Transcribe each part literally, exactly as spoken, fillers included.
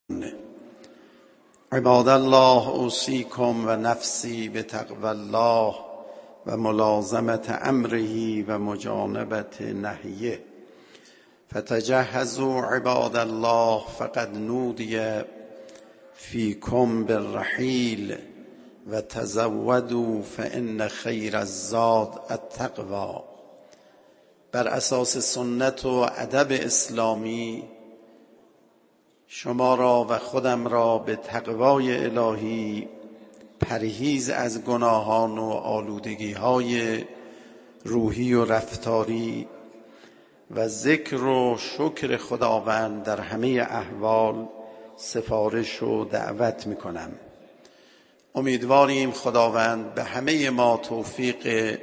عباد الله اوصیکم و نفسی بتقوی الله و ملازمت امره و مجانبت نهیه فتجهزوا عباد الله فقد نودی فیکم بالرحیل و تزودوا فان خیر الزاد التقوی. بر اساس سنت و ادب اسلامی شما را و خودم را به تقوای الهی، پرهیز از گناهان و آلودگی‌های روحی و رفتاری و ذکر و شکر خداوند در همه احوال سفارش و دعوت می‌کنم. امیدواریم خداوند به همه ما توفیق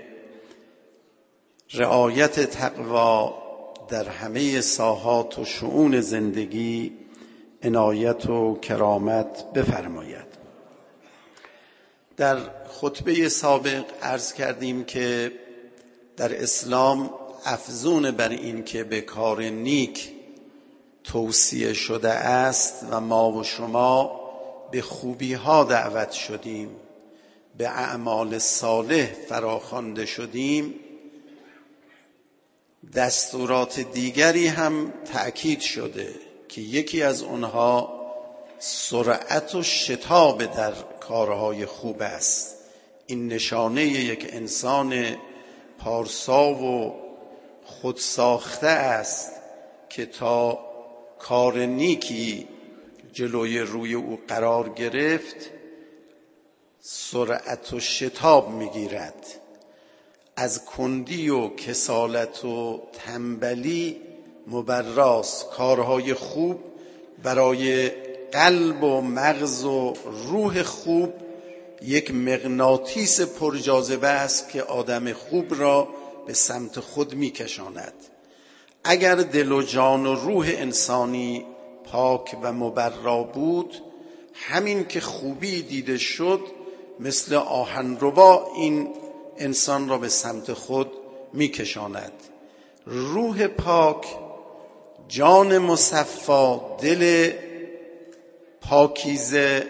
رعایت تقوا در همه ساحات و شؤون زندگی عنایت و کرامت بفرماید. در خطبه سابق عرض کردیم که در اسلام افزون بر این که به کار نیک توصیه شده است و ما و شما به خوبی ها دعوت شدیم، به اعمال صالح فراخوانده شدیم، دستورات دیگری هم تأکید شده که یکی از اونها سرعت و شتاب در کارهای خوب است. این نشانه یک انسان پارسا و خودساخته است که تا کار نیکی جلوی روی او قرار گرفت سرعت و شتاب میگیرد. از کندی و کسالت و تنبلی مبراست. کارهای خوب برای قلب و مغز و روح خوب یک مغناطیس پرجاذبه است که آدم خوب را به سمت خود میکشاند. اگر دل و جان و روح انسانی پاک و مبرا بود، همین که خوبی دیده شد مثل آهنربا این انسان را به سمت خود میکشاند. روح پاک، جان مصفا، دل پاکیزه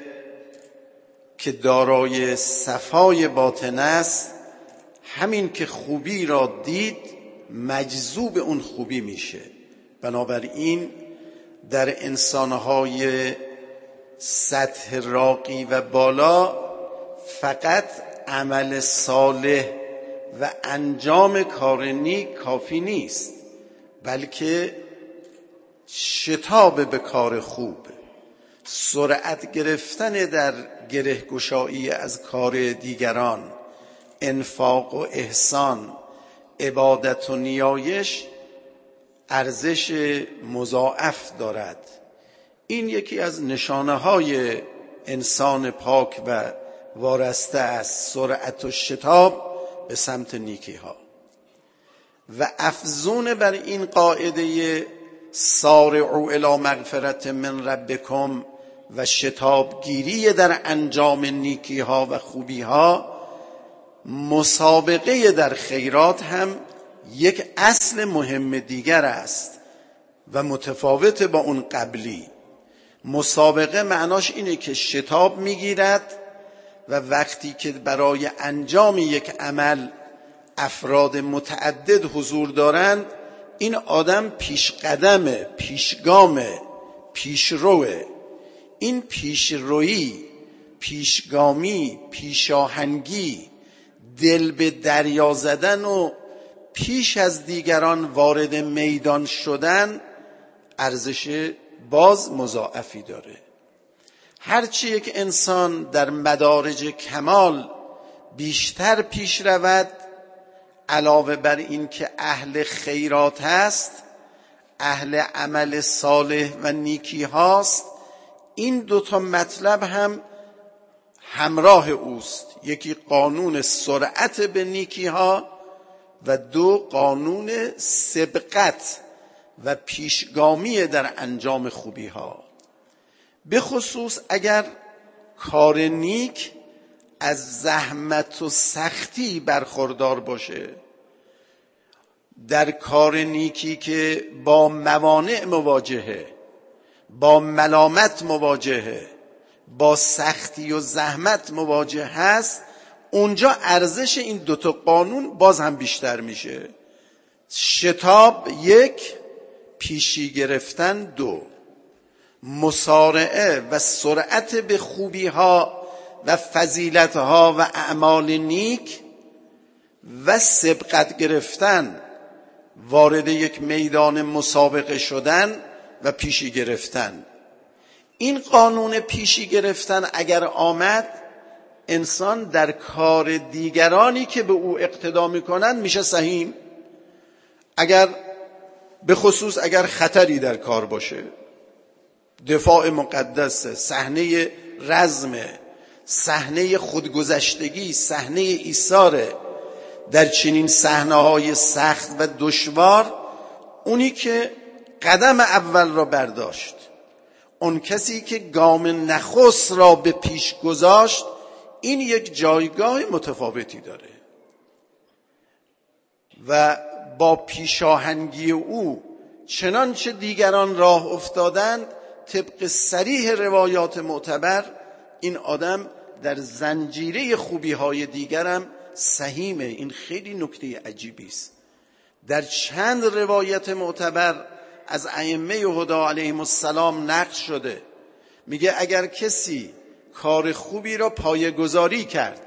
که دارای صفای باطن است، همین که خوبی را دید مجذوب اون خوبی میشه. بنابراین در انسانهای سطح راقی و بالا فقط عمل صالح و انجام کار نیک کافی نیست، بلکه شتاب به کار خوب، سرعت گرفتن در گره گشایی از کار دیگران، انفاق و احسان، عبادت و نیایش ارزش مضاعف دارد. این یکی از نشانه های انسان پاک و وارسته است، سرعت و شتاب به سمت نیکی ها. و افزون بر این قاعده سارعوا الی مغفرة من ربکم و شتابگیری در انجام نیکی ها و خوبی ها، مسابقه در خیرات هم یک اصل مهم دیگر است و متفاوت با اون قبلی. مسابقه معناش اینه که شتاب میگیرد و وقتی که برای انجام یک عمل افراد متعدد حضور دارند، این آدم پیش قدمه، پیشگامه، پیشروه. این پیشرویی، پیشگامی، پیشاهنگی، دل به دریا زدن و پیش از دیگران وارد میدان شدن ارزش باز مضاعفی داره. هرچی یک انسان در مدارج کمال بیشتر پیش رود، علاوه بر این که اهل خیرات هست، اهل عمل صالح و نیکی هاست، این دوتا مطلب هم همراه اوست. یکی قانون سرعت به نیکی ها و دو قانون سبقت و پیشگامی در انجام خوبی ها. به خصوص اگر کار نیک از زحمت و سختی برخوردار باشه. در کار نیکی که با موانع مواجهه، با ملامت مواجهه، با سختی و زحمت مواجه هست، اونجا ارزش این دوتا قانون باز هم بیشتر میشه. شتاب یک، پیشی گرفتن دو. مسارعه و سرعت به خوبی ها و فضیلت ها و اعمال نیک و سبقت گرفتن، وارد یک میدان مسابقه شدن و پیشی گرفتن. این قانون پیشی گرفتن اگر آمد، انسان در کار دیگرانی که به او اقتدا میکنن میشه سهیم. اگر به خصوص اگر خطری در کار باشه، دفاع مقدس، صحنه رزم، صحنه خودگذشتگی، صحنه ایثاره، در چنین صحنه‌های سخت و دشوار اونی که قدم اول را برداشت، اون کسی که گام نخست را به پیش گذاشت، این یک جایگاه متفاوتی داره و با پیشاهنگی او چنانچه دیگران راه افتادند، طبق صریح روایات معتبر این آدم در زنجیره خوبی‌های دیگرم سهیمه. این خیلی نکته عجیبی است. در چند روایت معتبر از ائمه هدا علیهم السلام نقل شده، میگه اگر کسی کار خوبی را پایه‌گذاری کرد،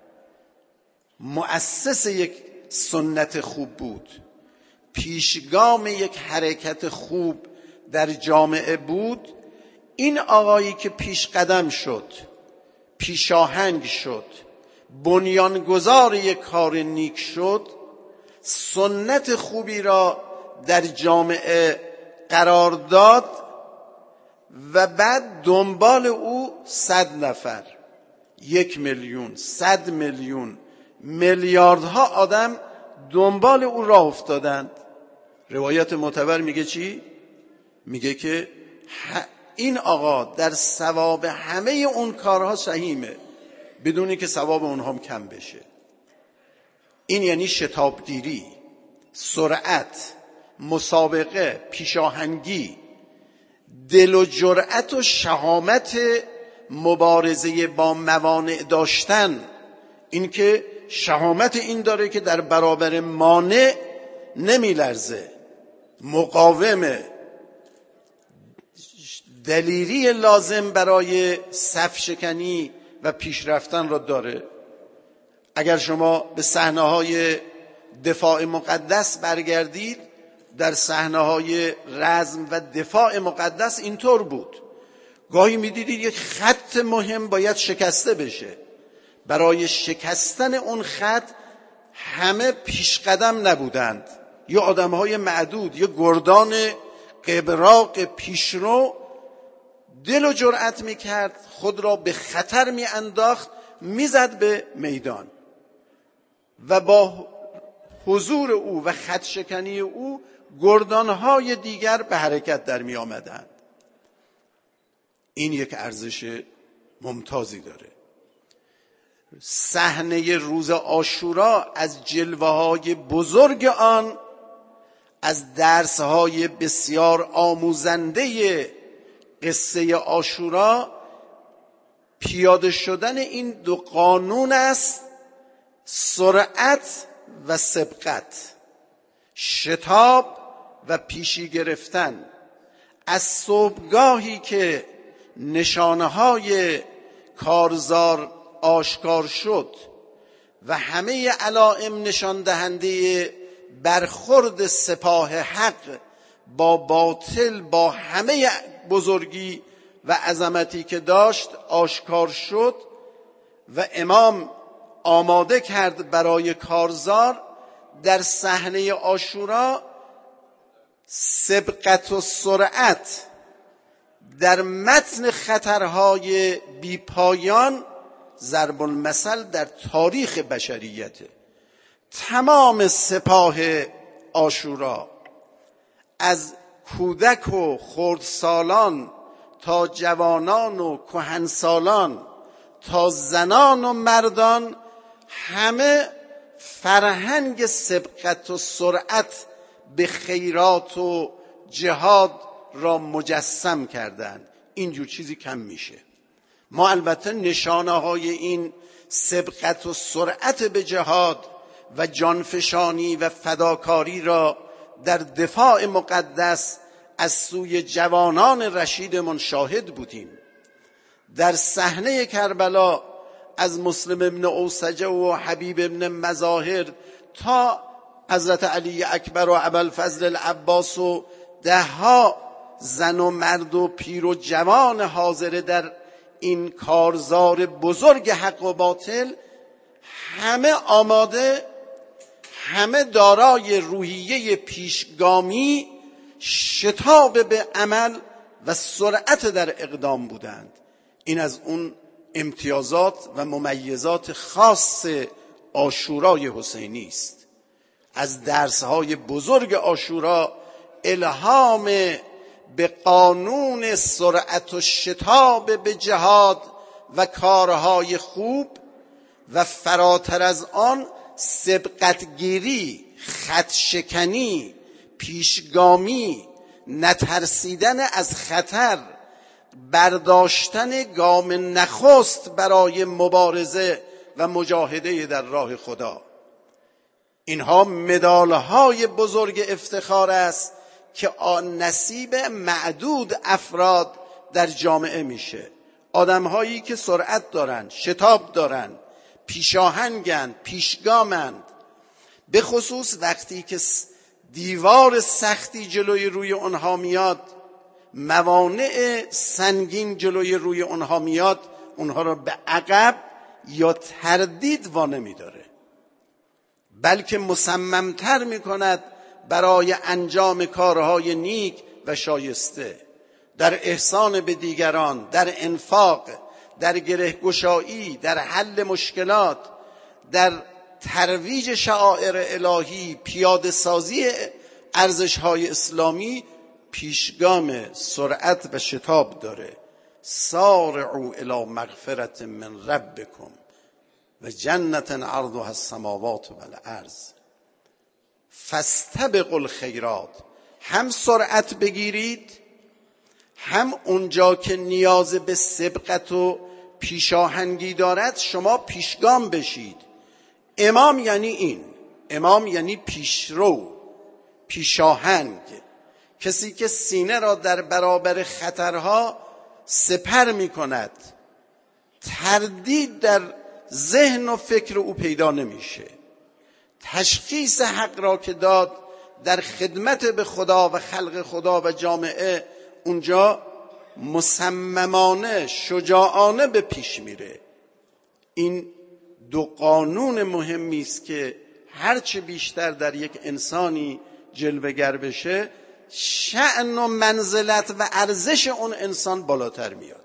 مؤسس یک سنت خوب بود، پیشگام یک حرکت خوب در جامعه بود، این آقایی که پیش قدم شد، پیشاهنگ شد، بنیانگذار یک کار نیک شد، سنت خوبی را در جامعه قرار داد و بعد دنبال او صد نفر، یک میلیون، صد میلیون، میلیاردها آدم دنبال او راه افتادند. روایت معتبر میگه چی؟ میگه که این آقا در ثواب همه اون کارها سهیمه، بدونی که ثواب اونها هم کم بشه. این یعنی شتابگیری، سرعت، مسابقه، پیشاهنگی، دل و جرأت و شهامت مبارزه با موانع داشتن. این که شهامت این داره که در برابر مانع نمی لرزه، مقاومه، دلیری لازم برای صف شکنی و پیشرفتن را داره. اگر شما به صحنه‌های دفاع مقدس برگردید، در صحنه‌های رزم و دفاع مقدس اینطور بود. گاهی می‌دیدید یک خط مهم باید شکسته بشه. برای شکستن اون خط همه پیش قدم نبودند، یا آدم‌های معدود، یا گردان قبراق پیشرو دل و جرأت می‌کرد، خود را به خطر می‌انداخت، می‌زد به میدان و با حضور او و خط شکنی او گردانهای دیگر به حرکت در می آمدند. این یک ارزش ممتازی داره. صحنه روز عاشورا از جلوه‌های بزرگ آن، از درس‌های بسیار آموزنده قصه عاشورا، پیاده شدن این دو قانون است: سرعت و سبقت، شتاب و پیشی گرفتن. از صبحگاهی که نشانه‌های کارزار آشکار شد و همه علائم نشان دهنده برخورد سپاه حق با باطل با همه بزرگی و عظمتی که داشت آشکار شد و امام آماده کرد برای کارزار، در صحنه عاشورا سبقت و سرعت در متن خطرهای بیپایان ضرب المثل در تاریخ بشریت. تمام سپاه عاشورا، از کودک و خردسالان تا جوانان و کهنسالان تا زنان و مردان، همه فرهنگ سبقت و سرعت به خیرات و جهاد را مجسم کردند. اینجور چیزی کم میشه. ما البته نشانه های این سبقت و سرعت به جهاد و جانفشانی و فداکاری را در دفاع مقدس از سوی جوانان رشیدمان شاهد بودیم. در صحنه کربلا از مسلم ابن اوسجه و حبیب ابن مظاهر تا حضرت علی اکبر و ابوالفضل العباس و ده ها زن و مرد و پیر و جوان حاضر در این کارزار بزرگ حق و باطل، همه آماده، همه دارای روحیه پیشگامی، شتاب به عمل و سرعت در اقدام بودند. این از اون امتیازات و ممیزات خاص عاشورای حسینی است. از درسهای بزرگ عاشورا الهام به قانون سرعت و شتاب به جهاد و کارهای خوب و فراتر از آن سبقتگیری، خطشکنی، پیشگامی، نترسیدن از خطر، برداشتن گام نخست برای مبارزه و مجاهده در راه خدا. اینها مدالهای بزرگ افتخار است که نصیب معدود افراد در جامعه میشه. آدمهایی که سرعت دارند، شتاب دارند، پیشاهنگند، پیشگامند. به خصوص وقتی که دیوار سختی جلوی روی اونها میاد، موانع سنگین جلوی روی اونها میاد، اونها را به عقب یا تردید وانه داره، بلکه مصممتر میکند برای انجام کارهای نیک و شایسته، در احسان به دیگران، در انفاق، در گرهگشایی، در حل مشکلات، در ترویج شعائر الهی، پیاده سازی ارزش‌های اسلامی پیشگام سرعت و شتاب داره. سارعوا الی مغفرة من ربکم و جنت عرضها السماوات والارض فاستبقوا الخیرات. هم سرعت بگیرید، هم اونجا که نیاز به سبقت و پیشاهنگی دارد شما پیشگام بشید. امام یعنی این، امام یعنی پیشرو، پیشاهنگ، کسی که سینه را در برابر خطرها سپر می کند، تردید در ذهن و فکر او پیدا نمیشه. تشخیص حق را که داد در خدمت به خدا و خلق خدا و جامعه، اونجا مصممانه، شجاعانه به پیش میره. این دو قانون مهمی است که هرچه بیشتر در یک انسانی جلوه‌گر بشه، شأن و منزلت و ارزش اون انسان بالاتر میاد.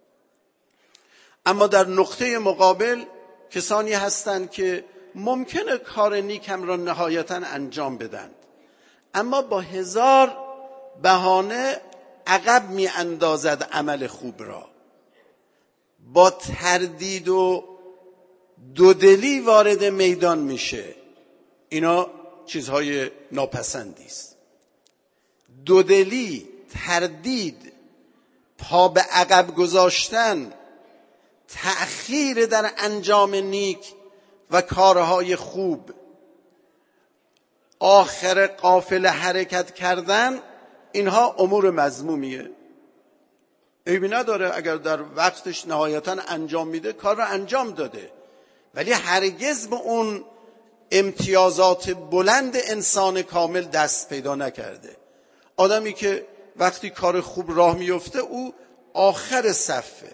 اما در نقطه مقابل کسانی هستند که ممکنه کار نیکم را نهایتاً انجام بدن، اما با هزار بهانه عقب می اندازد عمل خوب را، با تردید و دودلی وارد میدان میشه. اینا چیزهای ناپسندی است. دودلی، تردید، پا به عقب گذاشتن، تأخیر در انجام نیک و کارهای خوب، آخر قافله حرکت کردن، اینها امور مذمومیه. عیبی نداره اگر در وقتش نهایتا انجام میده، کار را انجام داده، ولی هرگز به اون امتیازات بلند انسان کامل دست پیدا نکرده. آدمی که وقتی کار خوب راه میفته او آخر صفه،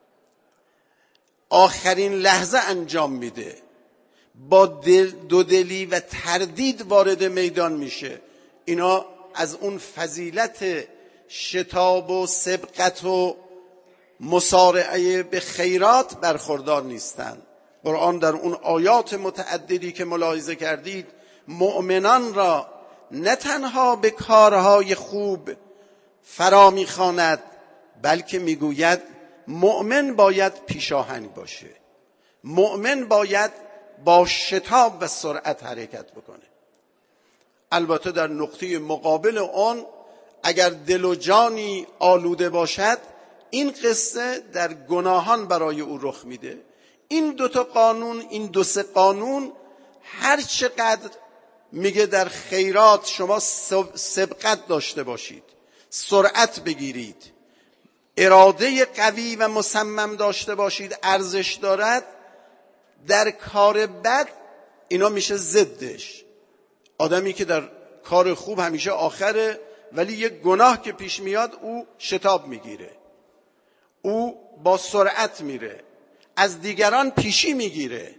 آخرین لحظه انجام میده، با دل دودلی و تردید وارد میدان میشه. اینا از اون فضیلت شتاب و سبقت و مسارعه به خیرات برخوردار نیستند. قرآن در اون آیات متعددی که ملاحظه کردید مؤمنان را نه تنها به کارهای خوب فرا میخواند، بلکه میگوید مؤمن باید پیشاهنگ باشه، مؤمن باید با شتاب و سرعت حرکت بکنه. البته در نقطه مقابل آن اگر دل و جانی آلوده باشد، این قصه در گناهان برای او رخ میده. این دو تا قانون، این دو سه قانون، هر چقدر میگه در خیرات شما سبقت داشته باشید، سرعت بگیرید، اراده قوی و مصمم داشته باشید، ارزش دارد. در کار بد اینا میشه ضدش. آدمی که در کار خوب همیشه آخره، ولی یک گناه که پیش میاد او شتاب میگیره، او با سرعت میره، از دیگران پیشی میگیره،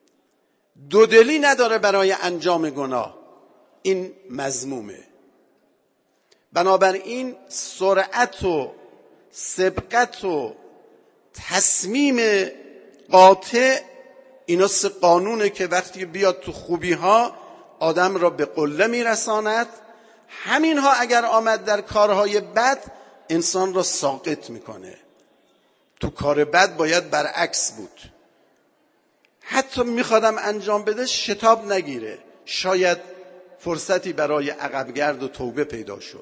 دودلی نداره برای انجام گناه. این مذمومه. بنابراین سرعت و سبقت و تصمیم قاطع، اینا سه قانونه که وقتی بیاد تو خوبی ها آدم را به قله میرساند. همین ها اگر آمد در کارهای بد انسان را ساقط میکنه. تو کار بد باید برعکس بود. حتی میخوادم انجام بده شتاب نگیره، شاید فرصتی برای عقبگرد و توبه پیدا شد.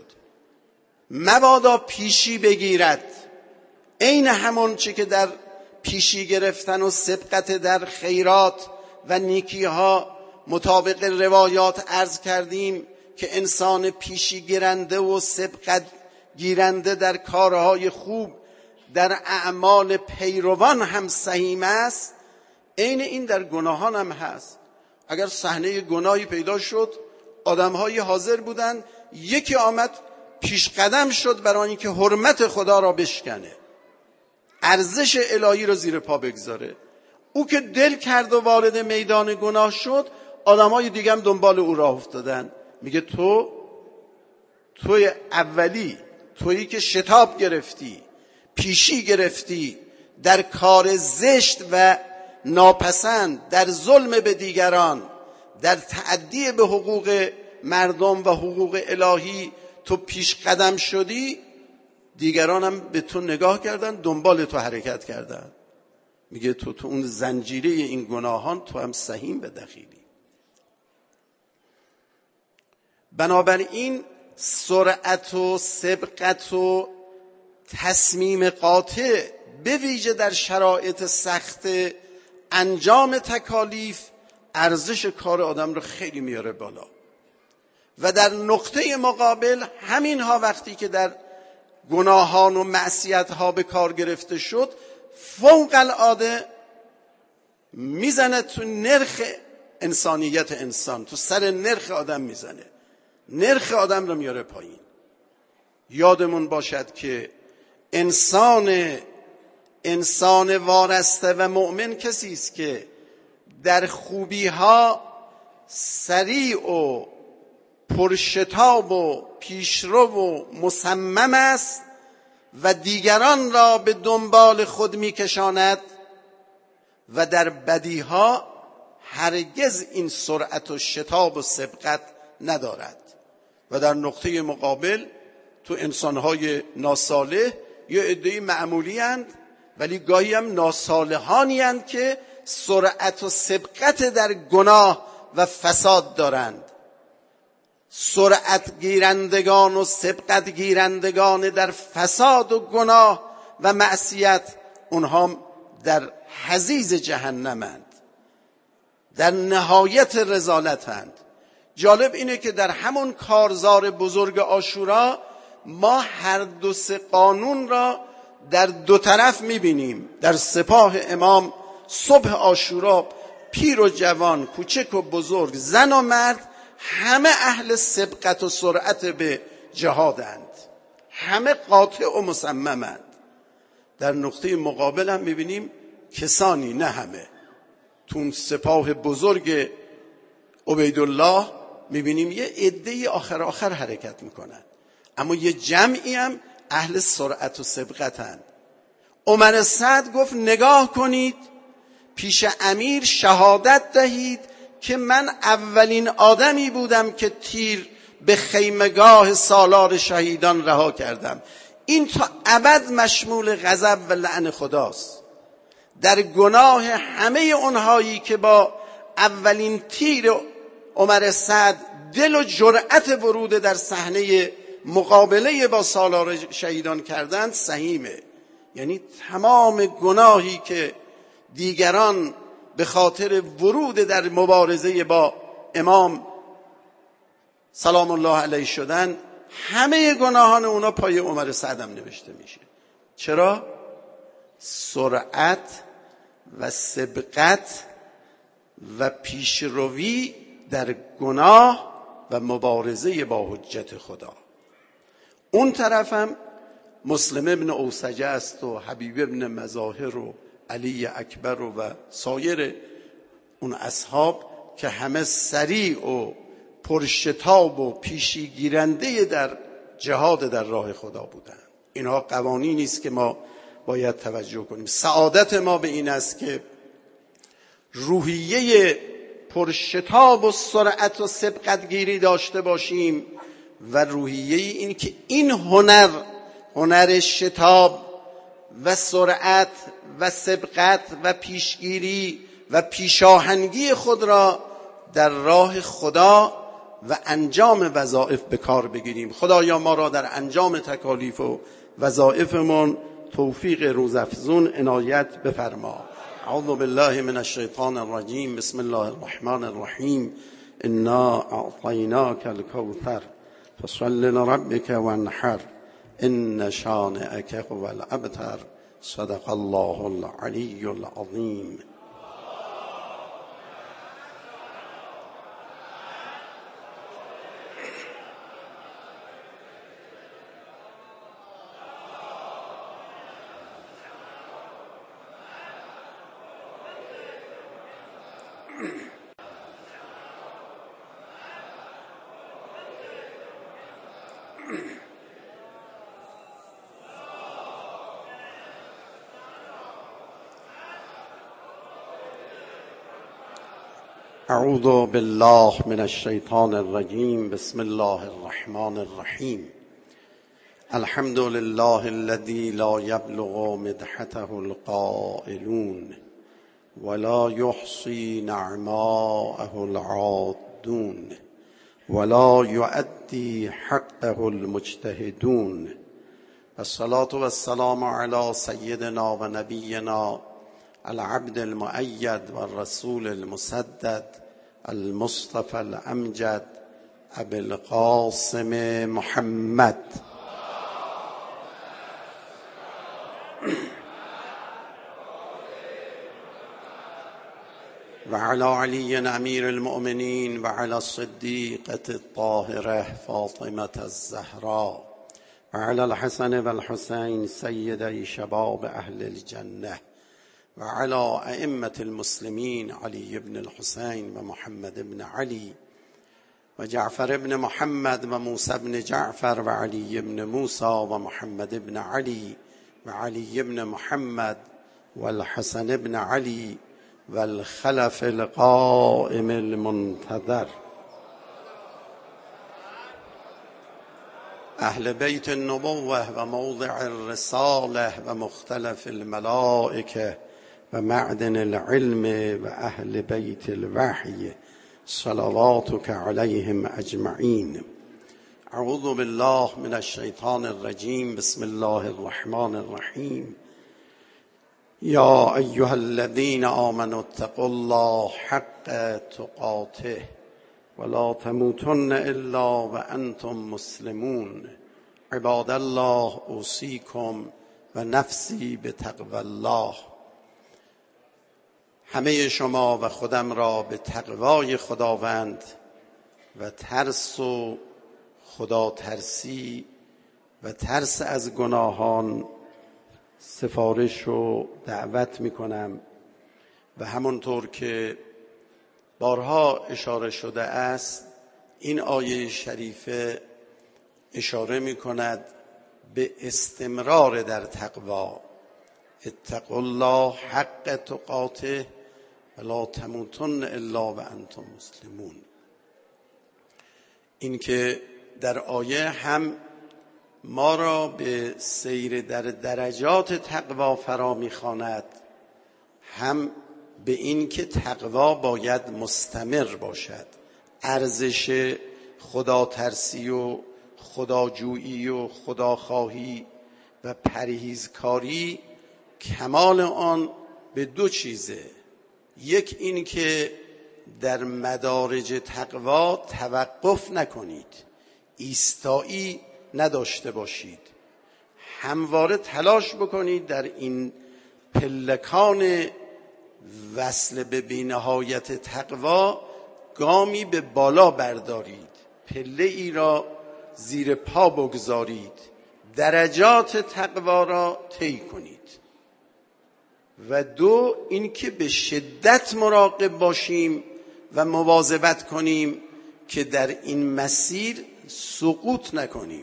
مبادا پیشی بگیرد، عین همون چه که در پیشی گرفتن و سبقت در خیرات و نیکی ها مطابق روایات عرض کردیم که انسان پیشی گیرنده و سبقت گیرنده در کارهای خوب، در اعمال پیروان هم سهیم است. عین این در گناهان هم هست. اگر صحنه گناهی پیدا شد، آدم‌های حاضر بودن، یکی آمد پیش قدم شد برای اینکه حرمت خدا را بشکنه، ارزش الهی را زیر پا بگذاره. او که دل کرد و وارد میدان گناه شد، آدم‌های دیگه هم دنبال او راه افتادن. میگه تو توی اولی، تویی که شتاب گرفتی، پیشی گرفتی در کار زشت و ناپسند، در ظلم به دیگران، در تعدی به حقوق مردم و حقوق الهی، تو پیش قدم شدی، دیگران هم به تو نگاه کردن، دنبال تو حرکت کردن. میگه تو تو اون زنجیره این گناهان تو هم سهیم به دخیلی. بنابراین سرعت و سبقت و تصمیم قاطع، به ویژه در شرایط سخت انجام تکالیف، ارزش کار آدم رو خیلی میاره بالا. و در نقطه مقابل همینها وقتی که در گناهان و معصیت‌ها به کار گرفته شد، فوق العاده میزنه تو نرخ انسانیت انسان، تو سر نرخ آدم میزنه، نرخ آدم رو میاره پایین. یادمون باشد که انسان انسان وارسته و مؤمن کسی است که در خوبی ها سریع و پرشتاب و پیشرو و مصمم است و دیگران را به دنبال خود میکشاند، و در بدی ها هرگز این سرعت و شتاب و سبقت ندارد. و در نقطه مقابل تو انسانهای ناصالح یه عده‌ای معمولی اند، ولی گاهی هم ناصالحانی اند که سرعت و سبقت در گناه و فساد دارند. سرعت گیرندگان و سبقت گیرندگان در فساد و گناه و معصیت، اونها در حضیض جهنمند، در نهایت رذالتند. جالب اینه که در همون کارزار بزرگ عاشورا ما هر دو سه قانون را در دو طرف میبینیم. در سپاه امام صبح عاشورا پیر و جوان، کوچک و بزرگ، زن و مرد، همه اهل سبقت و سرعت به جهادند، همه قاطع و مصممند. در نقطه مقابل هم میبینیم کسانی، نه همه، تو سپاه بزرگ عبیدالله میبینیم یه عده‌ای آخر آخر حرکت میکنن، اما یه جمعی هم اهل سرعت و سبقتند. عمر سعد گفت نگاه کنید، پیش امیر شهادت دهید که من اولین آدمی بودم که تیر به خیمگاه سالار شهیدان رها کردم. این تا ابد مشمول غضب و لعن خداست. در گناه همه اونهایی که با اولین تیر عمر سعد دل و جرأت ورود در صحنه مقابله با سالار شهیدان کردند سهیمه. یعنی تمام گناهی که دیگران به خاطر ورود در مبارزه با امام سلام الله علیه شدن، همه گناهان اونا پای عمر سعدم نوشته میشه. چرا؟ سرعت و سبقت و پیشروی در گناه و مبارزه با حجت خدا. اون طرفم مسلم ابن اوسجه است و حبیب ابن مظاهر و علی اکبر و, و سایر اون اصحاب که همه سریع و پرشتاب و پیشیگیرنده در جهاد در راه خدا بودند. اینها قوانینی است که ما باید توجه کنیم. سعادت ما به این است که روحیه پرشتاب و سرعت و سبقتگیری داشته باشیم و روحیه این که این هنر هنر شتاب و سرعت و سبقت و پیشگیری و پیشاهنگی خود را در راه خدا و انجام وظایف به کار بگیریم. خدایا ما را در انجام تکالیف و وظایفمون توفیق روزافزون عنایت بفرما. اعوذ بالله من الشیطان الرجیم. بسم الله الرحمن الرحیم. انا اعطیناک الکوثر فصل لربک وانحر ان شانئک هو الابتر. صدق الله العلی العظیم. اعوذ بالله من الشیطان الرجیم. بسم الله الرحمن الرحیم. الحمد لله الذي لا يبلغ مدحته القائلون ولا يحصي نعماءه العادون ولا يؤدي حقه المجتهدون. الصلاة والسلام على سيدنا و نبينا العبد المؤيد والرسول المسدد المصطفى الأمجد أبي القاسم محمد وعلى علي أمير المؤمنين وعلى الصديقة الطاهرة فاطمة الزهراء وعلى الحسن والحسين سيدي شباب أهل الجنة وعلى أئمة المسلمين علي بن الحسين ومحمد بن علي وجعفر بن محمد وموسى بن جعفر وعلي بن موسى ومحمد بن علي وعلي بن محمد والحسن بن علي والخلف القائم المنتظر أهل بيت النبوة وموضع الرسالة ومختلف الملائكة ومعدن العلم وأهل بيت الوحي صلواتك عليهم أجمعين. أعوذ بالله من الشيطان الرجيم. بسم الله الرحمن الرحيم. يا أيها الذين آمنوا اتقوا الله حق تقاته ولا تموتن إلا وأنتم مسلمون. عباد الله أوصيكم ونفسي بتقوى الله. همه شما و خودم را به تقوای خداوند و ترس و خدا ترسی و ترس از گناهان سفارش و دعوت می کنم. و همونطور که بارها اشاره شده است، این آیه شریفه اشاره می کند به استمرار در تقوا. اتقوا الله حق تقاته ولا تموتن الا و انتم مسلمون. این که در آیه هم ما را به سیر در درجات تقوا فرا می‌خواند، هم به این که تقوا باید مستمر باشد. ارزش خدا ترسی و خداجویی و خداخواهی و پرهیزکاری کمال آن به دو چیزه. یک این که در مدارج تقوا توقف نکنید، ایستایی نداشته باشید، همواره تلاش بکنید در این پلکان وصل به بی‌نهایت تقوا گامی به بالا بردارید، پله ای را زیر پا بگذارید، درجات تقوا را طی کنید. و دو اینکه به شدت مراقب باشیم و مواظبت کنیم که در این مسیر سقوط نکنیم.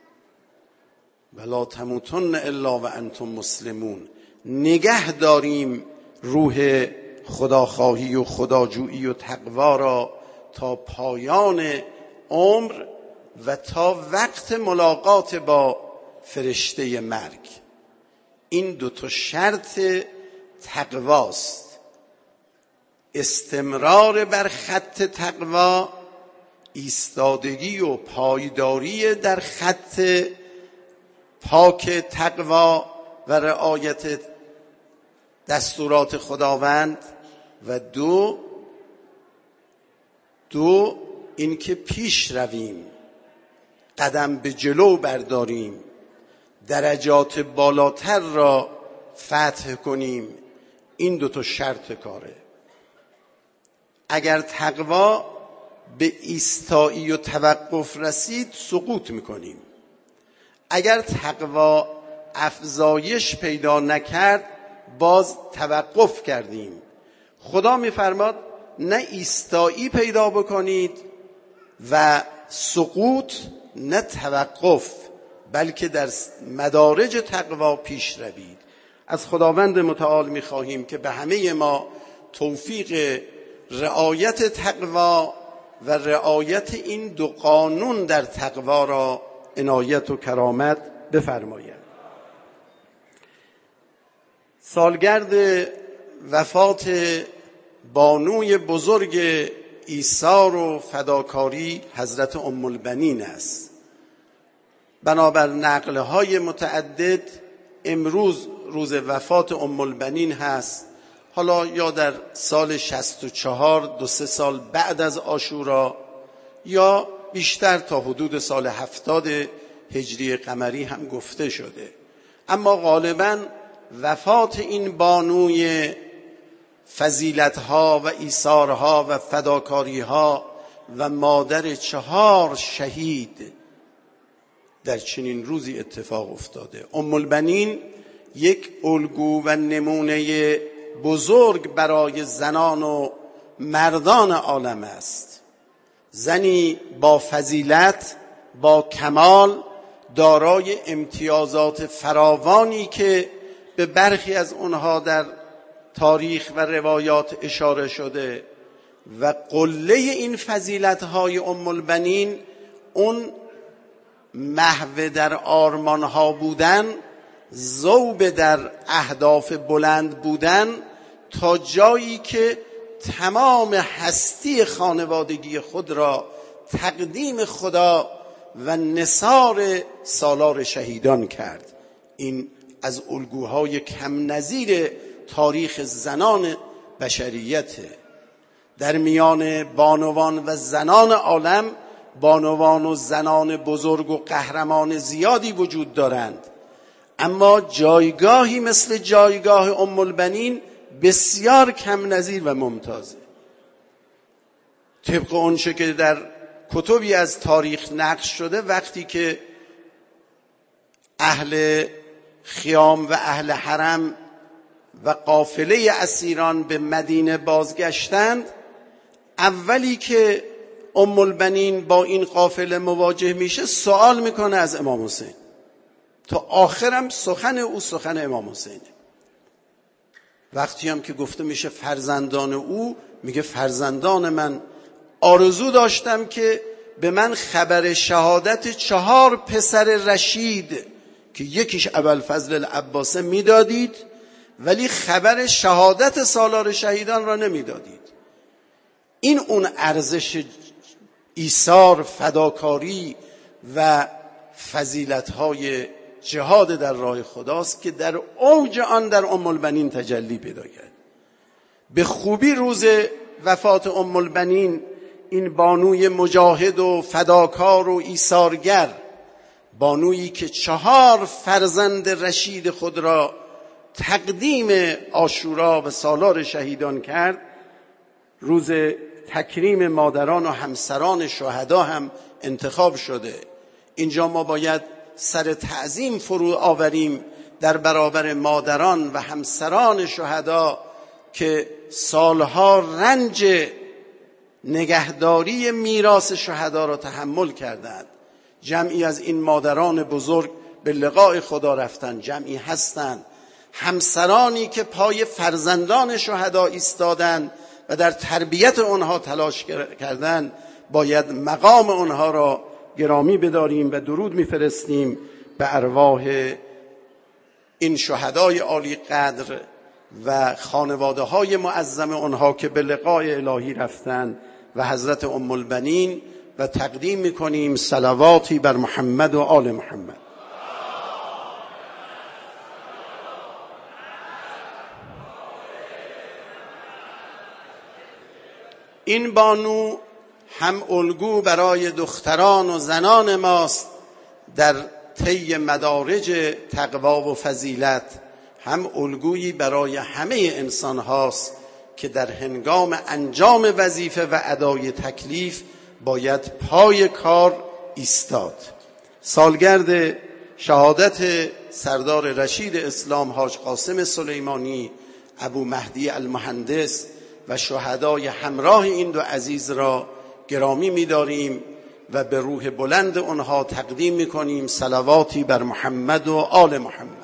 ولا تموتن الا و انتم مسلمون. نگه داریم روح خداخواهی و خداجویی و تقوا را تا پایان عمر و تا وقت ملاقات با فرشته مرگ. این دو تا شرط تقواست: استمرار بر خط تقوا، ایستادگی و پایداری در خط پاک تقوا و رعایت دستورات خداوند. و دو دو اینکه پیش رویم، قدم به جلو برداریم، درجات بالاتر را فتح کنیم. این دو تا شرط کاره. اگر تقوا به ایستایی و توقف رسید سقوط میکنیم. اگر تقوا افزایش پیدا نکرد باز توقف کردیم. خدا میفرماد نه ایستایی پیدا بکنید و سقوط، نه توقف، بلکه در مدارج تقوا پیش روید. از خداوند متعال میخواهیم که به همه ما توفیق رعایت تقوا و رعایت این دو قانون در تقوا را عنایت و کرامت بفرماید. سالگرد وفات بانوی بزرگ ایثار و فداکاری حضرت ام البنین است. بنابر نقل‌های متعدد امروز روز وفات ام البنین هست. حالا یا در سال شصت و چهار، دو سه سال بعد از عاشورا، یا بیشتر تا حدود سال هفتاد هجری قمری هم گفته شده. اما غالباً وفات این بانوی فضیلت‌ها و ایثارها و فداکاری‌ها و مادر چهار شهید در چنین روزی اتفاق افتاده. ام البنین یک الگو و نمونه بزرگ برای زنان و مردان عالم است. زنی با فضیلت، با کمال، دارای امتیازات فراوانی که به برخی از اونها در تاریخ و روایات اشاره شده. و قله این فضیلت‌های ام البنین اون محو در آرمان‌ها بودن، ذوب در اهداف بلند بودن، تا جایی که تمام هستی خانوادگی خود را تقدیم خدا و نثار سالار شهیدان کرد. این از الگوهای کم نظیر تاریخ زنان بشریته. در میان بانوان و زنان عالم بانوان و زنان بزرگ و قهرمان زیادی وجود دارند، اما جایگاهی مثل جایگاه ام البنین بسیار کم نظیر و ممتازه. طبق اونچه که در کتبی از تاریخ نقل شده، وقتی که اهل خیام و اهل حرم و قافله اسیران به مدینه بازگشتند، اولی که ام البنین با این قافله مواجه میشه سوال میکنه از امام حسین، تا آخرم سخن او سخن امام حسینه. وقتی هم که گفته میشه فرزندان او، میگه فرزندان من آرزو داشتم که به من خبر شهادت چهار پسر رشید که یکیش ابوالفضل العباسه میدادید، ولی خبر شهادت سالار شهیدان را نمیدادید. این اون ارزش ایثار، فداکاری و فضیلت‌های جهاد در راه خداست که در اوج آن در ام البنین تجلی پیدا کرد. به خوبی روز وفات ام البنین این بانوی مجاهد و فداکار و ایثارگر، بانویی که چهار فرزند رشید خود را تقدیم عاشورا و سالار شهیدان کرد، روز تکریم مادران و همسران شهدا هم انتخاب شده. اینجا ما باید سر تعظیم فرو آوریم در برابر مادران و همسران شهدا که سالها رنج نگهداری میراث شهدا را تحمل کردند. جمعی از این مادران بزرگ به لقاء خدا رفتند، جمعی هستند همسرانی که پای فرزندان شهدا ایستادند و در تربیت آنها تلاش کردند. باید مقام آنها را گرامی بداریم و درود میفرستیم به ارواح این شهدای عالی قدر و خانواده های معظم آنها که به لقاء الهی رفتند و حضرت ام البنین، و تقدیم میکنیم صلواتی بر محمد و آل محمد. این بانو هم الگو برای دختران و زنان ماست در طی مدارج تقوا و فضیلت، هم الگویی برای همه انسان هاست که در هنگام انجام وظیفه و ادای تکلیف باید پای کار ایستاد. سالگرد شهادت سردار رشید اسلام حاج قاسم سلیمانی، ابو مهدی المهندس و شهدای همراه این دو عزیز را گرامی می‌داریم و به روح بلند آنها تقدیم می‌کنیم صلواتی بر محمد و آل محمد.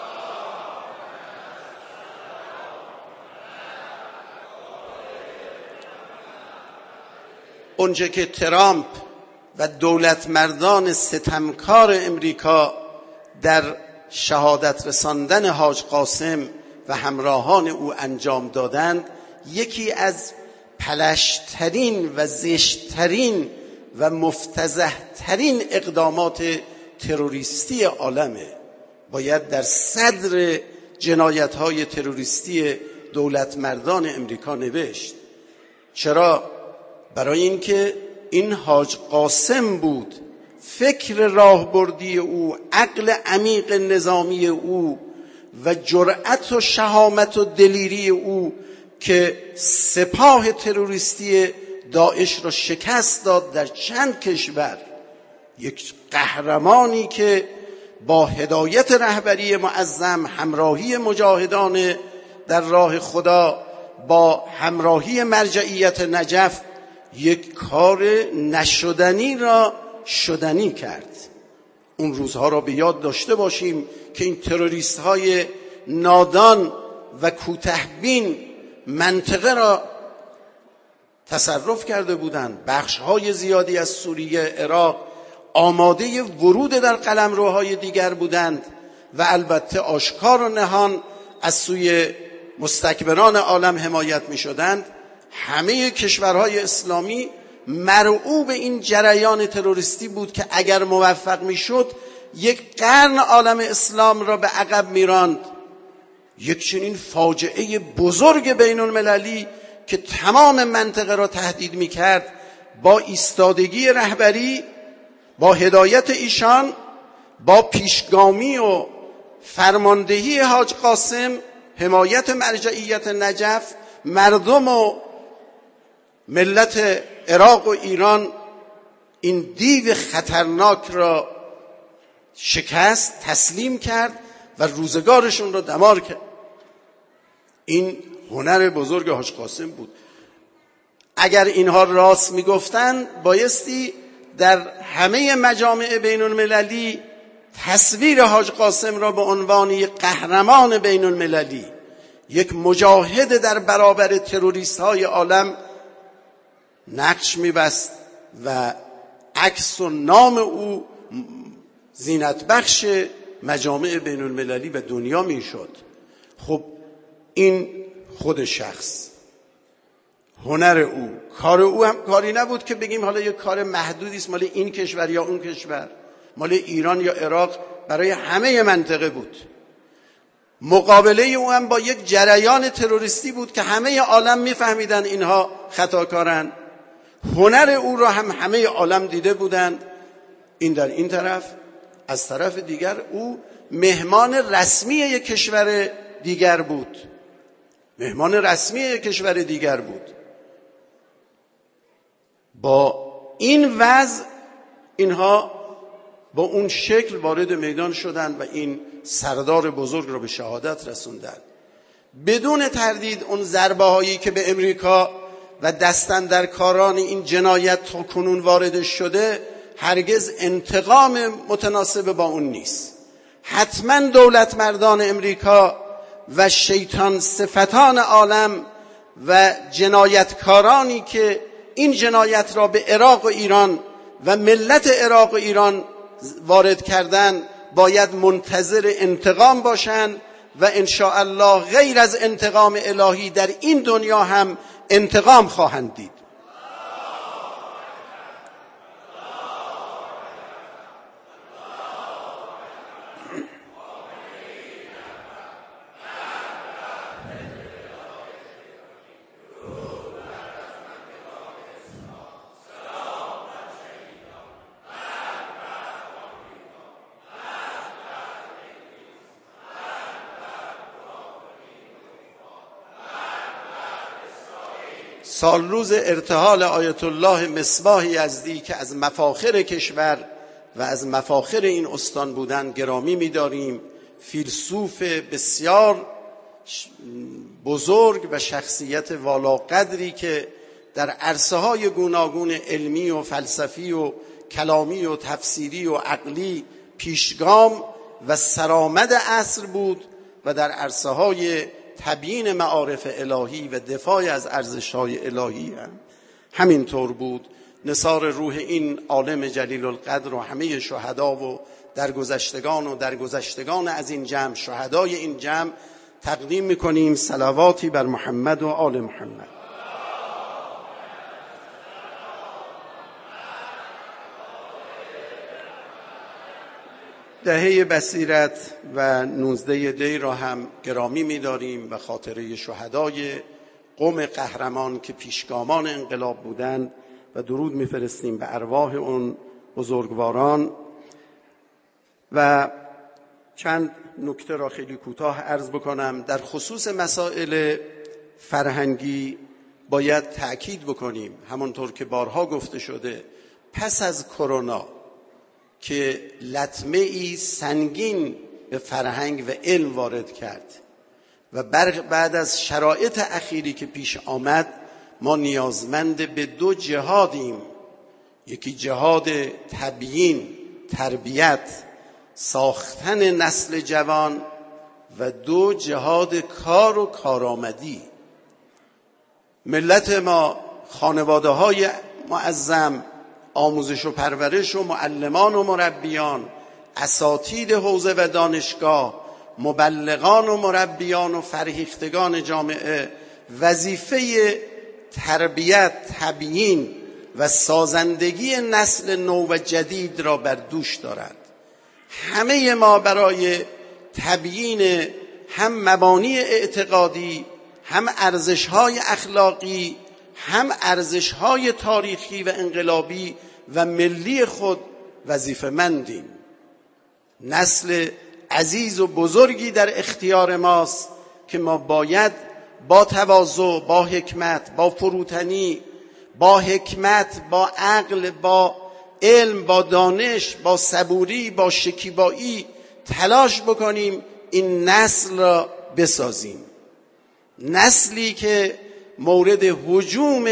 اونچه که ترامپ و دولت مردان ستمکار امریکا در شهادت رساندن حاج قاسم و همراهان او انجام دادند، یکی از پلشترین و زشتترین و مفتضحترین اقدامات تروریستی عالمه. باید در صدر جنایت‌های تروریستی دولت مردان امریکا نوشت. چرا؟ برای اینکه این حاج قاسم بود، فکر راهبردی او، عقل عمیق نظامی او و جرأت و شهامت و دلیری او که سپاه تروریستی داعش را شکست داد در چند کشور. یک قهرمانی که با هدایت رهبری معظم، همراهی مجاهدان در راه خدا، با همراهی مرجعیت نجف، یک کار نشدنی را شدنی کرد. اون روزها را به یاد داشته باشیم که این تروریست های نادان و کوته‌بین منطقه را تصرف کرده بودند. بخش های زیادی از سوریه، عراق آماده ورود در قلمروهای دیگر بودند و البته آشکار و نهان از سوی مستکبران عالم حمایت می شدند. همه کشورهای اسلامی مرعوب این جریان تروریستی بود که اگر موفق می شد یک قرن عالم اسلام را به عقب می راند. یک چنین فاجعه بزرگ بین المللی که تمام منطقه را تهدید می کرد، با ایستادگی رهبری، با هدایت ایشان، با پیشگامی و فرماندهی حاج قاسم، حمایت مرجعیت نجف، مردم و ملت عراق و ایران این دیو خطرناک را شکست، تسلیم کرد و روزگارشون را دمار کرد. این هنر بزرگ حاج قاسم بود. اگر اینها راست میگفتن، بایستی در همه مجامع بین المللی تصویر حاج قاسم را به عنوان یک قهرمان بین المللی، یک مجاهد در برابر تروریست های عالم نقش میبست و عکس و نام او زینت بخش مجامع بین المللی و دنیا میشد. خب این خود شخص هنر او. کار او هم کاری نبود که بگیم حالا یه کار محدودی است مال این کشور یا اون کشور، مال ایران یا عراق، برای همه منطقه بود. مقابله او هم با یک جریان تروریستی بود که همه عالم میفهمیدن اینها خطاکارن. هنر او را هم همه عالم دیده بودند. این در این طرف. از طرف دیگر او مهمان رسمی یک کشور دیگر بود. مهمان رسمی یک کشور دیگر بود. با این وضع اینها با اون شکل وارد میدان شدند و این سردار بزرگ را به شهادت رسوندند. بدون تردید اون ضربه هایی که به امریکا و دستاندرکاران این جنایت تا کنون وارد شده هرگز انتقام متناسب با اون نیست. حتما دولت مردان امریکا و شیطان صفتان عالم و جنایتکارانی که این جنایت را به عراق و ایران و ملت عراق و ایران وارد کردن باید منتظر انتقام باشند و ان شاء الله غیر از انتقام الهی در این دنیا هم انتقام خواهند دید. سال روز ارتحال آیت الله مصباح یزدی که از مفاخر کشور و از مفاخر این استان بودن گرامی می‌داریم. فیلسوف بسیار بزرگ و شخصیت والاقدری که در عرصه‌های گوناگون علمی و فلسفی و کلامی و تفسیری و عقلی پیشگام و سرآمد عصر بود و در عرصه‌های تبیین معارف الهی و دفاع از ارزش‌های الهی هم همینطور بود. نثار روح این عالم جلیل القدر و همه شهدا و درگذشتگان و درگذشتگان از این جمع، شهدای این جمع، تقدیم می‌کنیم صلواتی بر محمد و آل محمد. دهه بصیرت و نوزده دی را هم گرامی می‌داریم و خاطره شهدای قوم قهرمان که پیشگامان انقلاب بودند و درود می‌فرستیم به ارواح اون بزرگواران. و چند نکته را خیلی کوتاه عرض بکنم. در خصوص مسائل فرهنگی باید تأکید بکنیم، همانطور که بارها گفته شده، پس از کرونا که لطمه ای سنگین به فرهنگ و علم وارد کرد و بعد از شرایط اخیری که پیش آمد، ما نیازمند به دو جهادیم. یکی جهاد تبیین، تربیت، ساختن نسل جوان، و دو جهاد کار و کارآمدی. ملت ما، خانواده های معظم، آموزش و پرورش و معلمان و مربیان، اساتید حوزه و دانشگاه، مبلغان و مربیان و فرهیختگان جامعه وظیفه تربیت، تبیین و سازندگی نسل نو و جدید را بر دوش دارند. همه ما برای تبیین هم مبانی اعتقادی، هم ارزش‌های اخلاقی، هم ارزش‌های تاریخی و انقلابی و ملی خود وظیفه‌مندیم. نسل عزیز و بزرگی در اختیار ماست که ما باید با تواضع، با حکمت، با فروتنی، با حکمت، با عقل، با علم، با دانش، با صبوری، با شکیبایی تلاش بکنیم این نسل را بسازیم. نسلی که مورد هجوم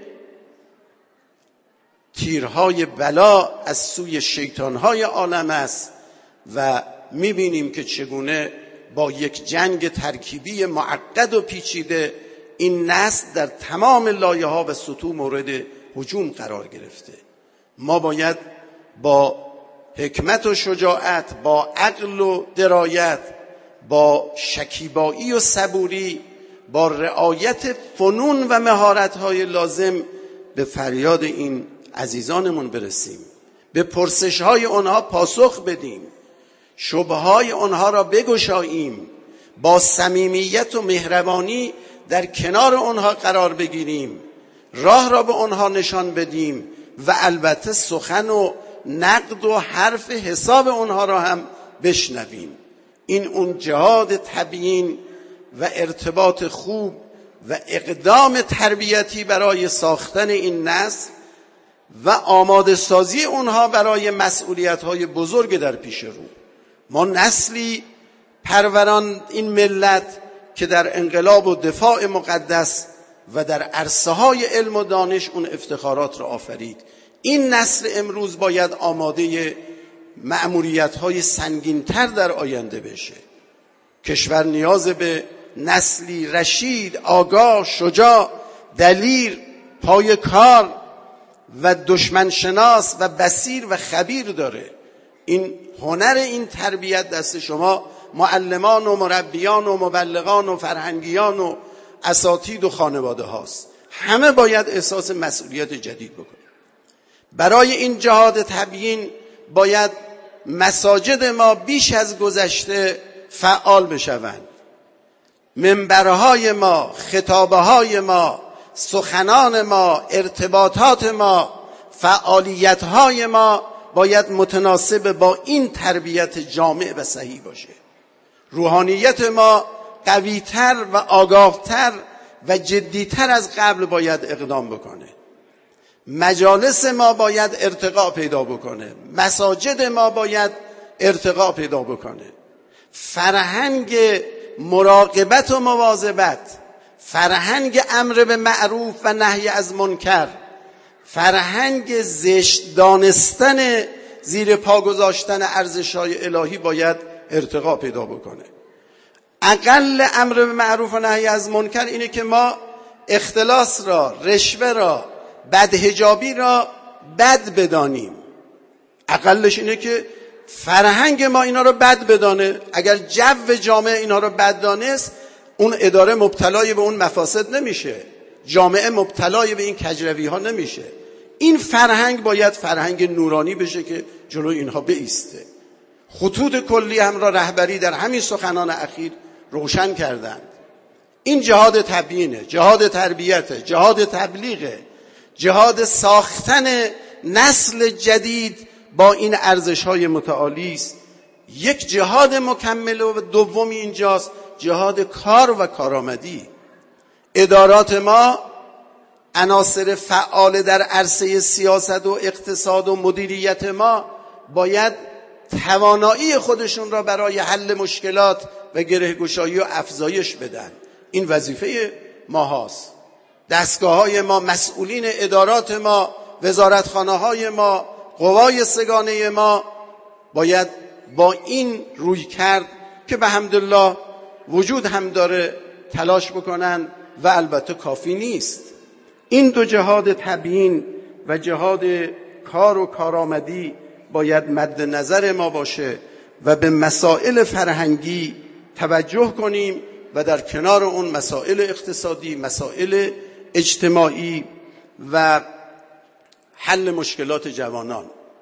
تیرهای بلا از سوی شیطانهای عالم است و میبینیم که چگونه با یک جنگ ترکیبی معقد و پیچیده این نسل در تمام لایه‌ها و سطوح مورد هجوم قرار گرفته. ما باید با حکمت و شجاعت، با عقل و درایت، با شکیبایی و صبوری با رعایت فنون و مهارت‌های لازم به فریاد این عزیزانمون برسیم، به پرسش‌های آنها پاسخ بدیم، شبهه‌های آنها را بگشاییم، با صمیمیت و مهربانی در کنار آنها قرار بگیریم، راه را به آنها نشان بدیم و البته سخن و نقد و حرف حساب آنها را هم بشنویم. این اون جهاد تبیین و ارتباط خوب و اقدام تربیتی برای ساختن این نسل و آماده سازی اونها برای مسئولیت‌های بزرگ در پیش رو. ما نسلی پروران این ملت که در انقلاب و دفاع مقدس و در عرصه‌های علم و دانش اون افتخارات را آفرید. این نسل امروز باید آماده مأموریت‌های سنگین‌تر در آینده بشه. کشور نیاز به نسلی رشید، آگاه، شجاع، دلیر، پای کار و دشمن شناس و بصیر و خبیر داره. این هنر این تربیت دست شما معلمان و مربیان و مبلغان و فرهنگیان و اساتید و خانواده هاست. همه باید احساس مسئولیت جدید بکنن. برای این جهاد تبیین باید مساجد ما بیش از گذشته فعال بشوند. منبرهای ما، خطابه‌های ما، سخنان ما، ارتباطات ما، فعالیت‌های ما باید متناسب با این تربیت جامع و صحیح باشه. روحانیت ما قوی‌تر و آگاه‌تر و جدی‌تر از قبل باید اقدام بکنه. مجالس ما باید ارتقا پیدا بکنه. مساجد ما باید ارتقا پیدا بکنه. فرهنگ مراقبت و مواظبت، فرهنگ امر به معروف و نهی از منکر، فرهنگ زشت دانستن زیر پا گذاشتن ارزش‌های الهی باید ارتقا پیدا بکنه. اقل امر به معروف و نهی از منکر اینه که ما اختلاس را، رشوه را، بدحجابی را بد بدانیم. اقلش اینه که فرهنگ ما اینا رو بد بدانه. اگر جو جامعه اینا رو بد دانست، اون اداره مبتلای به اون مفاسد نمیشه، جامعه مبتلای به این کجروی ها نمیشه. این فرهنگ باید فرهنگ نورانی بشه که جلوی اینها بایسته. خطوط کلی هم را رهبری در همین سخنان اخیر روشن کردند. این جهاد تبیینه، جهاد تربیته، جهاد تبلیغه، جهاد ساختن نسل جدید با این ارزش‌های متعالی است. یک جهاد مکمل و دومی اینجاست، جهاد کار و کارآمدی. ادارات ما، عناصر فعال در عرصه سیاست و اقتصاد و مدیریت ما باید توانایی خودشون را برای حل مشکلات و گره‌گشایی و افزایش بدن. این وظیفه ما هاست. دستگاه‌های ما، مسئولین ادارات ما، وزارتخانه‌های ما، قوای سگانه ما باید با این روی کرد که به حمدالله وجود هم داره تلاش بکنن و البته کافی نیست. این دو جهاد تبیین و جهاد کار و کارآمدی باید مد نظر ما باشه و به مسائل فرهنگی توجه کنیم و در کنار اون مسائل اقتصادی، مسائل اجتماعی و حل مشکلات جوانان.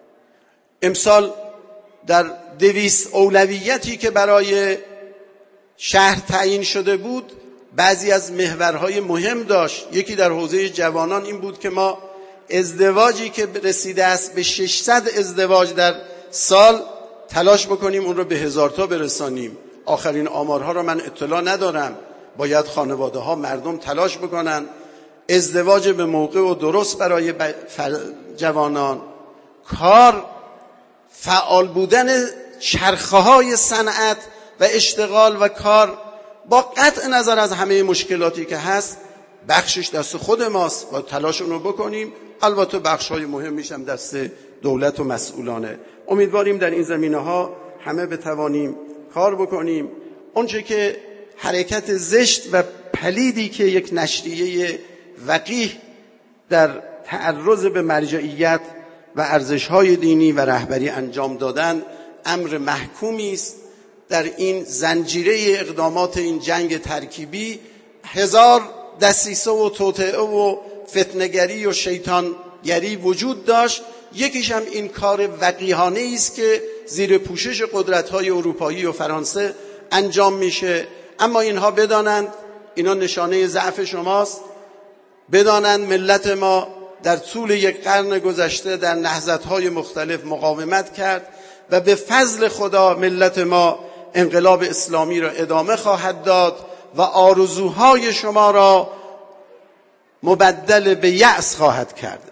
امسال در دویست اولویتی که برای شهر تعیین شده بود، بعضی از محورهای مهم داشت. یکی در حوزه جوانان این بود که ما ازدواجی که رسیده است به ششصد ازدواج در سال تلاش بکنیم اون رو به هزار تا برسانیم. آخرین آمارها رو من اطلاع ندارم. باید خانواده ها، مردم تلاش بکنن ازدواج به موقع و درست برای جوانان، کار، فعال بودن چرخه های صنعت و اشتغال و کار. با قطع نظر از همه مشکلاتی که هست، بخشش دست خود ماست و تلاش اون رو بکنیم. البته بخش های مهم میشم دست دولت و مسئولانه. امیدواریم در این زمینه ها همه بتوانیم کار بکنیم. اونچه که حرکت زشت و پلیدی که یک نشریه وقیح در تعرض به مرجعیت و ارزش‌های دینی و رهبری انجام دادن امر محکومی است. در این زنجیره اقدامات این جنگ ترکیبی هزار دسیسه و توطئه و فتنه‌گری و شیطانگری وجود داشت. یکیش هم این کار وقیحانه است که زیر پوشش قدرت‌های اروپایی و فرانسه انجام میشه. اما اینها بدانند اینا نشانه ضعف شماست. بدانند ملت ما در طول یک قرن گذشته در نهضت‌های مختلف مقاومت کرد و به فضل خدا ملت ما انقلاب اسلامی را ادامه خواهد داد و آرزوهای شما را مبدل به یأس خواهد کرد.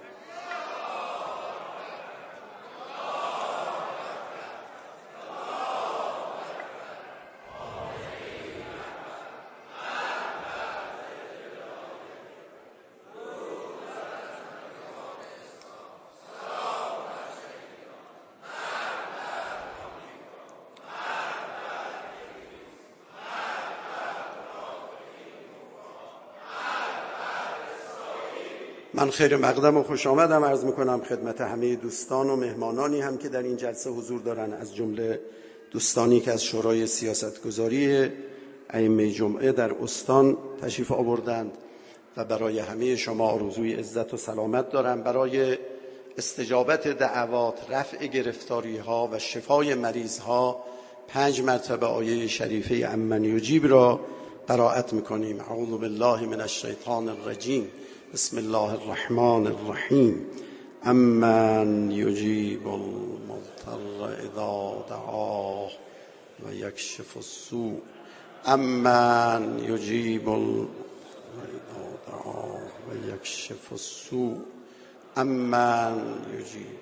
من خیر مقدم و خوش آمدم عرض میکنم خدمت همه دوستان و مهمانانی هم که در این جلسه حضور دارن، از جمله دوستانی که از شورای سیاستگذاری ائمه جمعه در استان تشریف آوردند و برای همه شما آرزوی عزت و سلامت دارم. برای استجابت دعوات، رفع گرفتاری ها و شفای مریض ها پنج مرتبه آیه شریفه امن یجیب را قرائت میکنیم. اعوذ بالله من الشیطان الرجیم. بسم الله الرحمن الرحیم. امن یجیب المضطر اذا دعاه و یکشف السوء. امن یجیب المضطر اذا دعاه و یکشف السوء. امن یجیب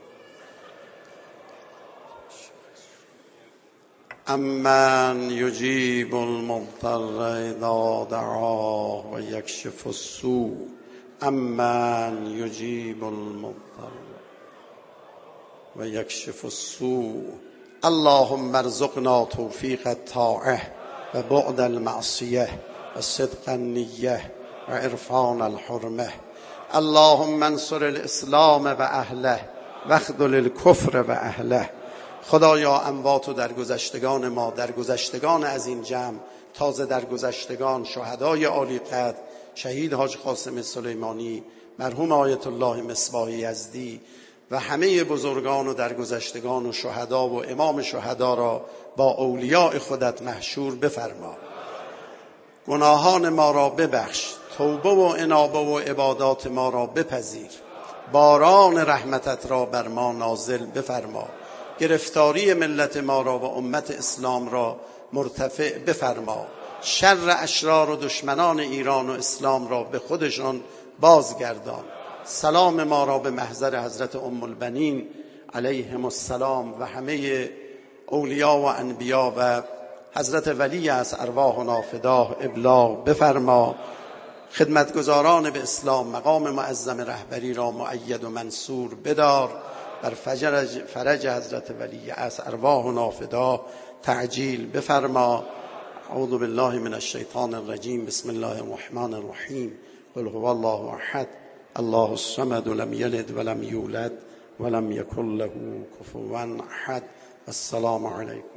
امن یجیب المضطر اذا دعاه و یکشف السوء. امن یجیب المضطر و یکشف السوء. اللهم ارزقنا توفیق الطاعه و بعد المعصیه و صدق النیه و عرفان الحرمه. اللهم انصر الاسلام و اهله و اخذل الکفر و اهله. خدایا اموات و درگذشتگان ما، درگذشتگان از این جمع، تازه درگذشتگان، شهدای عالی قدر، شهید حاج قاسم سلیمانی، مرحوم آیت الله مصباح یزدی و همه بزرگان و درگذشتگان و شهدا و امام شهدا را با اولیاء خودت محشور بفرما. گناهان ما را ببخش، توبه و انابه و عبادات ما را بپذیر، باران رحمتت را بر ما نازل بفرما. گرفتاری ملت ما را و امت اسلام را مرتفع بفرما. شر اشرار و دشمنان ایران و اسلام را به خودشان بازگردان. سلام ما را به محضر حضرت ام البنین علیهم السلام و همه اولیاء و انبیا و حضرت ولی از ارواحنا فداه ابلاغ بفرما. خدمتگزاران به اسلام مقام معظم رهبری را مؤید و منصور بدار. بر فرج, فرج حضرت ولی از ارواحنا فداه تعجیل بفرما. اعوذ بالله من الشیطان الرجیم. بسم الله الرحمن الرحیم. قل هو الله احد الله الصمد لم یلد ولم یولد ولم یکن له کفوا احد. السلام علیکم.